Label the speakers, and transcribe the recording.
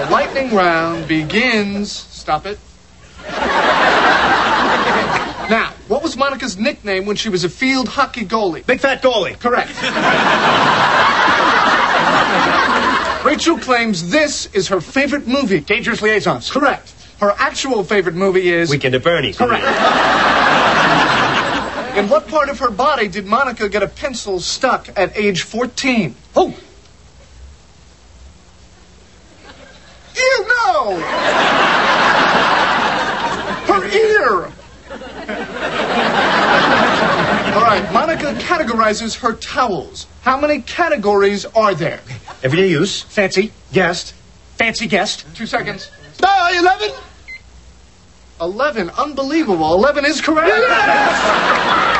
Speaker 1: lightning round begins. Stop it. Now, what was Monica's nickname when she was a field hockey goalie?
Speaker 2: Big fat goalie.
Speaker 1: Correct. Rachel claims this is her favorite movie.
Speaker 2: Dangerous Liaisons.
Speaker 1: Correct. Her actual favorite movie is...
Speaker 2: Weekend at Bernie's.
Speaker 1: Correct. In what part of her body did Monica get a pencil stuck at age 14?
Speaker 2: Oh.
Speaker 1: You know! Her ear! All right, Monica categorizes her towels. How many categories are there?
Speaker 2: Everyday use. Fancy. Guest. Fancy guest.
Speaker 1: 2 seconds.
Speaker 2: 11.
Speaker 1: 11. Unbelievable. 11 is correct.
Speaker 2: Yes!